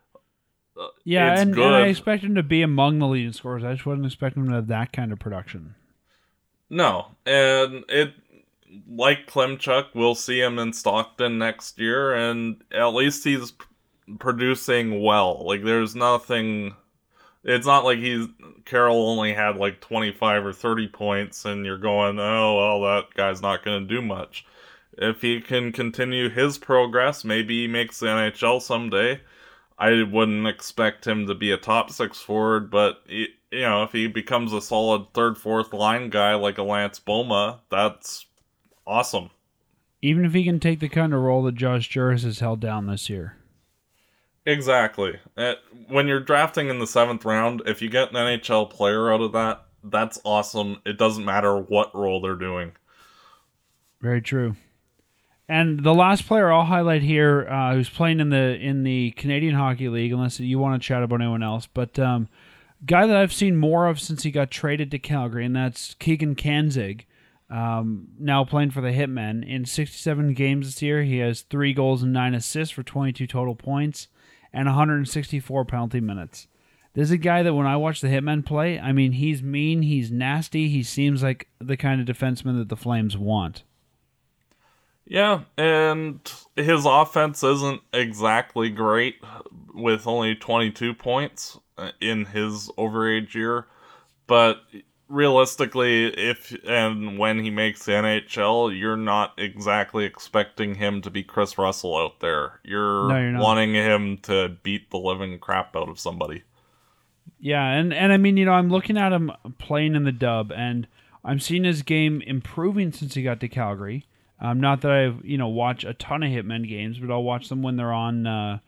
yeah, it's and good. I expect him to be among the leading scorers. I just wasn't expecting him to have that kind of production. No, and like Klimchuk, we'll see him in Stockton next year, and at least he's producing well. There's nothing. It's not like Carroll only had 25 or 30 points, and you're going, oh well, that guy's not going to do much. If he can continue his progress, maybe he makes the NHL someday. I wouldn't expect him to be a top 6 forward, but if he becomes a solid 3rd, 4th line guy like a Lance Boma, that's awesome. Even if he can take the kind of role that Josh Juris has held down this year. Exactly. When you're drafting in the 7th round, if you get an NHL player out of that, that's awesome. It doesn't matter what role they're doing. Very true. And the last player I'll highlight here, who's playing in the Canadian Hockey League, unless you want to chat about anyone else, but guy that I've seen more of since he got traded to Calgary, and that's Keegan Kanzig, now playing for the Hitmen. In 67 games this year, he has 3 goals and 9 assists for 22 total points and 164 penalty minutes. This is a guy that when I watch the Hitmen play, I mean, he's mean, he's nasty, he seems like the kind of defenseman that the Flames want. Yeah, and his offense isn't exactly great with only 22 points in his overage year, but realistically, if and when he makes the NHL, you're not exactly expecting him to be Chris Russell out there. You're wanting him to beat the living crap out of somebody. Yeah, and I mean, I'm looking at him playing in the dub, and I'm seeing his game improving since he got to Calgary. Not that I've watch a ton of Hitmen games, but I'll watch them when they're on,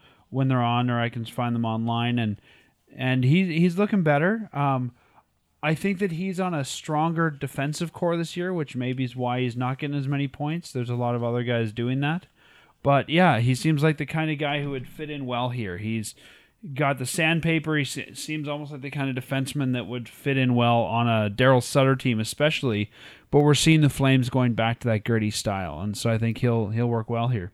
or I can find them online, and he's looking better. I think that he's on a stronger defensive core this year, which maybe is why he's not getting as many points. There's a lot of other guys doing that, but yeah, he seems like the kind of guy who would fit in well here. He's got the sandpaper. He seems almost like the kind of defenseman that would fit in well on a Darryl Sutter team, especially. But we're seeing the Flames going back to that gritty style, and so I think he'll work well here.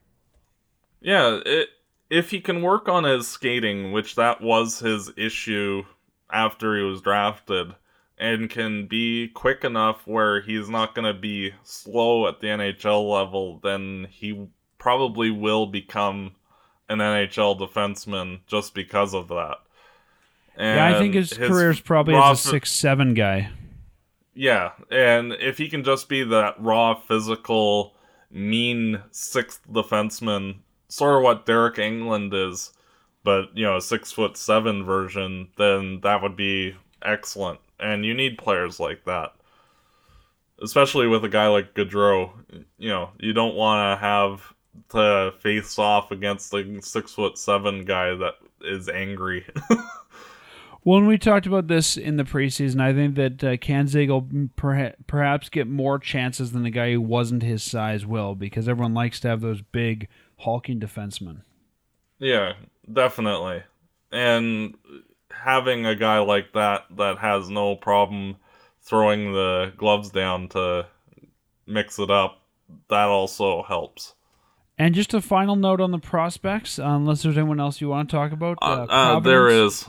Yeah, if he can work on his skating, which that was his issue after he was drafted, and can be quick enough where he's not going to be slow at the NHL level, then he probably will become an NHL defenseman just because of that. And yeah, I think his career is probably as a 6'7" guy. Yeah, and if he can just be that raw, physical, mean sixth defenseman, sort of what Derek England is, but, a 6'7" version, then that would be excellent. And you need players like that. Especially with a guy like Gaudreau. You don't want to have to face off against the 6'7" guy that is angry. Well, when we talked about this in the preseason, I think that Kanzig will perhaps get more chances than a guy who wasn't his size will, because everyone likes to have those big, hulking defensemen. Yeah, definitely. And having a guy like that has no problem throwing the gloves down to mix it up, that also helps. And just a final note on the prospects, unless there's anyone else you want to talk about. There is.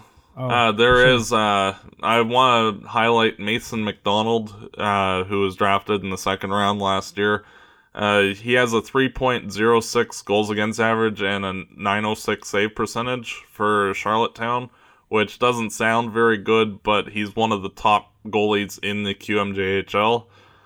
I want to highlight Mason McDonald, who was drafted in the second round last year. He has a 3.06 goals against average and a .906 save percentage for Charlottetown, which doesn't sound very good, but he's one of the top goalies in the QMJHL.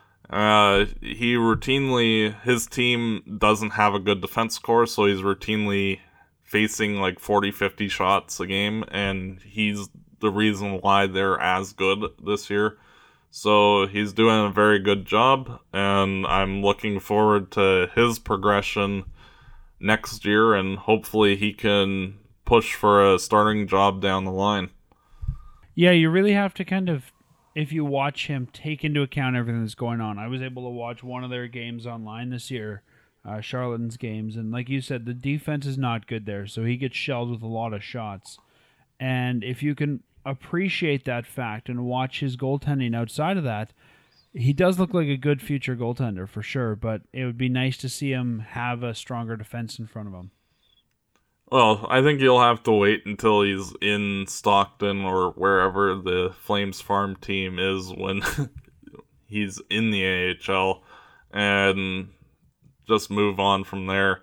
His team doesn't have a good defense core, so he's routinely facing like 40-50 shots a game, and he's the reason why they're as good this year. So he's doing a very good job, and I'm looking forward to his progression next year, and hopefully he can push for a starting job down the line. Yeah, you really have to kind of, if you watch him, take into account everything that's going on. I was able to watch one of their games online this year, Charlotten's games, and like you said, the defense is not good there, so he gets shelled with a lot of shots. And if you can appreciate that fact and watch his goaltending outside of that, he does look like a good future goaltender for sure, but it would be nice to see him have a stronger defense in front of him. Well, I think you'll have to wait until he's in Stockton or wherever the Flames farm team is when he's in the AHL, and just move on from there.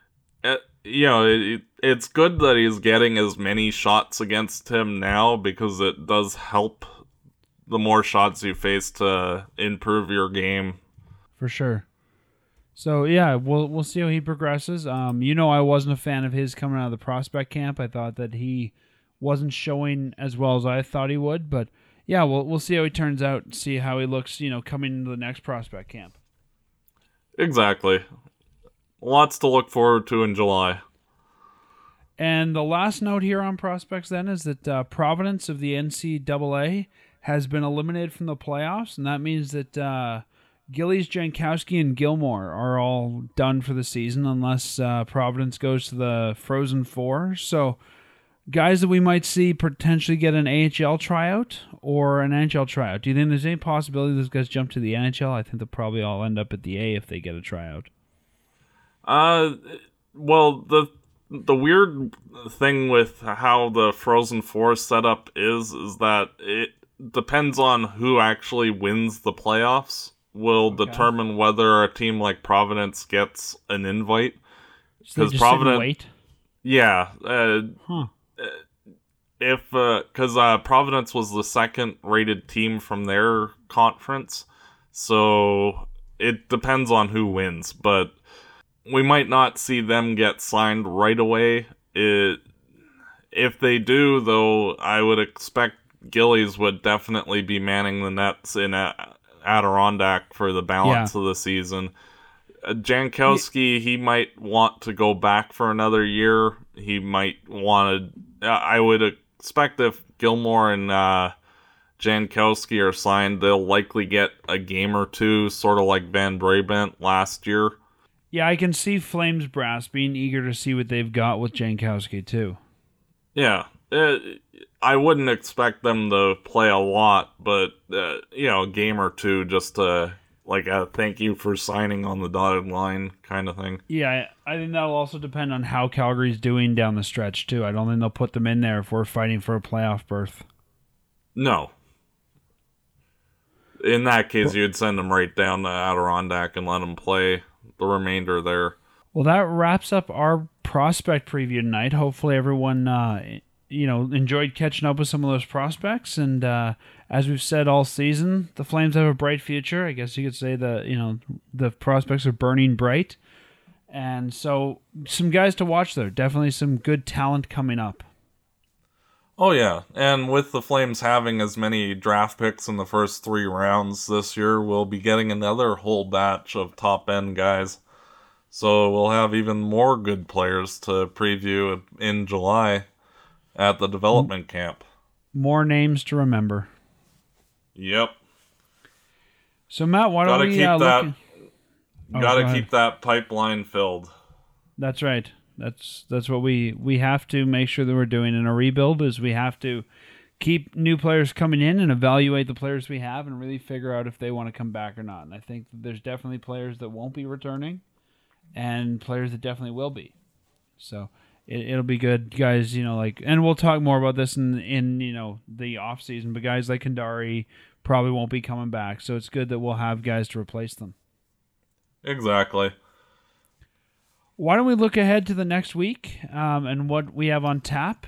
It's good that he's getting as many shots against him now, because it does help the more shots you face to improve your game. For sure. So yeah, we'll see how he progresses. I wasn't a fan of his coming out of the prospect camp. I thought that he wasn't showing as well as I thought he would, but yeah, we'll see how he turns out, see how he looks, coming into the next prospect camp. Exactly. Lots to look forward to in July. And the last note here on prospects then is that Providence of the NCAA has been eliminated from the playoffs, and that means that Gillies, Jankowski, and Gilmore are all done for the season unless Providence goes to the Frozen Four. So guys that we might see potentially get an AHL tryout or an NHL tryout. Do you think there's any possibility those guys jump to the NHL? I think they'll probably all end up at the A if they get a tryout. Well, the the weird thing with how the Frozen Four setup is that it depends on who actually wins the playoffs will determine whether a team like Providence gets an invite. So because Providence, wait. Yeah, because Providence was the second rated team from their conference, so it depends on who wins, but we might not see them get signed right away. If they do, though, I would expect Gillies would definitely be manning the nets in Adirondack for the balance of the season. Jankowski, he might want to go back for another year. He might want to... I would expect if Gilmore and Jankowski are signed, they'll likely get a game or two, sort of like Van Brabant last year. Yeah, I can see Flames brass being eager to see what they've got with Jankowski, too. Yeah. I wouldn't expect them to play a lot, but, a game or two just to, like, a thank you for signing on the dotted line kind of thing. Yeah, I think that'll also depend on how Calgary's doing down the stretch, too. I don't think they'll put them in there if we're fighting for a playoff berth. No. In that case, you'd send them right down to Adirondack and let them play the remainder there. Well, that wraps up our prospect preview tonight. Hopefully everyone enjoyed catching up with some of those prospects, and as we've said all season, the Flames have a bright future. I guess you could say the prospects are burning bright, and so some guys to watch there. Definitely some good talent coming up. Oh yeah, and with the Flames having as many draft picks in the first 3 rounds this year, we'll be getting another whole batch of top-end guys. So we'll have even more good players to preview in July at the development camp. More names to remember. Yep. So Matt, why don't we Gotta keep that pipeline filled. That's right. That's what we have to make sure that we're doing in a rebuild is we have to keep new players coming in and evaluate the players we have and really figure out if they want to come back or not. And I think that there's definitely players that won't be returning and players that definitely will be. So it'll be good, guys, and we'll talk more about this in the off season, but guys like Kandari probably won't be coming back. So it's good that we'll have guys to replace them. Exactly. Why don't we look ahead to the next week and what we have on tap?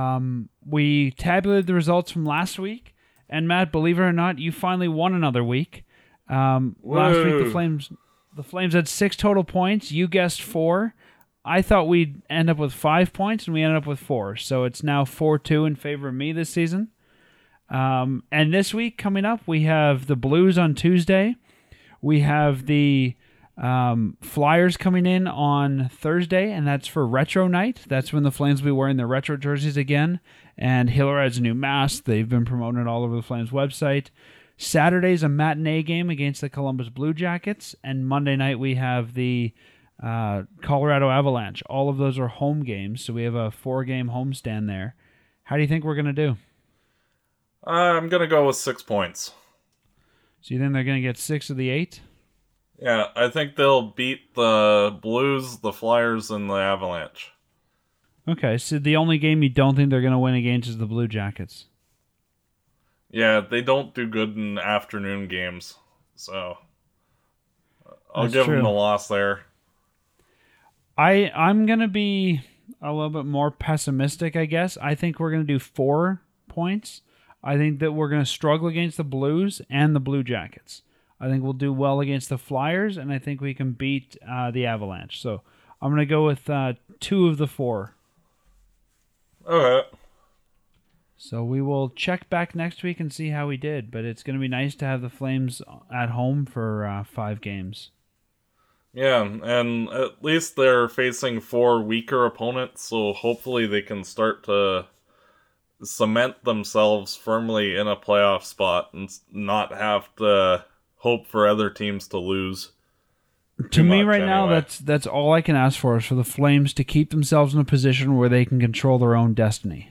We tabulated the results from last week, and Matt, believe it or not, you finally won another week. Last week the Flames had 6 total points. You guessed 4. I thought we'd end up with 5 points, and we ended up with 4. So it's now 4-2 in favor of me this season. And this week coming up, we have the Blues on Tuesday. We have the Flyers coming in on Thursday, and that's for Retro Night. That's when the Flames will be wearing their retro jerseys again, and Hiller has a new mask. They've been promoting it all over the Flames website. Saturday's a matinee game against the Columbus Blue Jackets, and Monday night we have the Colorado Avalanche. All of those are home games, so we have a 4-game homestand there. How do you think we're going to do? I'm going to go with 6 points. So you think they're going to get 6 of the 8? Yeah, I think they'll beat the Blues, the Flyers, and the Avalanche. Okay, so the only game you don't think they're going to win against is the Blue Jackets. Yeah, they don't do good in afternoon games, so I'll give them the loss there. I'm going to be a little bit more pessimistic, I guess. I think we're going to do 4 points. I think that we're going to struggle against the Blues and the Blue Jackets. I think we'll do well against the Flyers, and I think we can beat the Avalanche. So I'm going to go with 2 of the 4. Okay. So we will check back next week and see how we did. But it's going to be nice to have the Flames at home for 5 games. Yeah, and at least they're facing 4 weaker opponents, so hopefully they can start to cement themselves firmly in a playoff spot and not have to hope for other teams to lose. To me right now, that's all I can ask for is for the Flames to keep themselves in a position where they can control their own destiny.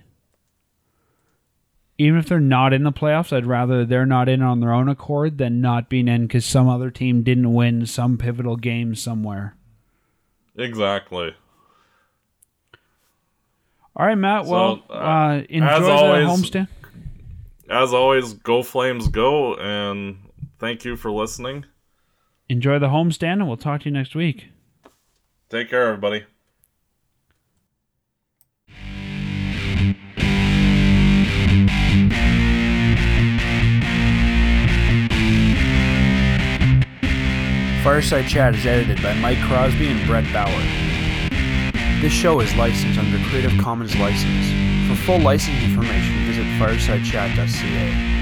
Even if they're not in the playoffs, I'd rather they're not in on their own accord than not being in because some other team didn't win some pivotal game somewhere. Exactly. All right, Matt. Well, enjoy as the always, homestand. As always, go Flames go, and thank you for listening. Enjoy the homestand, and we'll talk to you next week. Take care, everybody. Fireside Chat is edited by Mike Crosby and Brett Bauer. This show is licensed under Creative Commons license. For full license information, visit firesidechat.ca.